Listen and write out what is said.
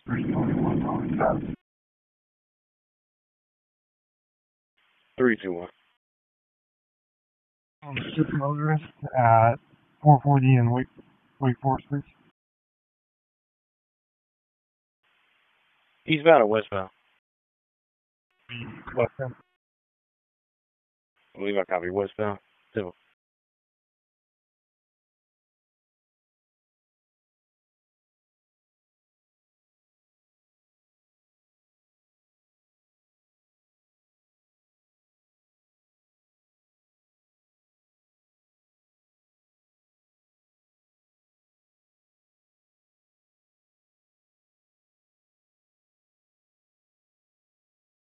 Three, two, one. Ship motorist at 440 in Wake Forest, please. Eastbound or westbound? Westbound. I believe I copy westbound. Simple.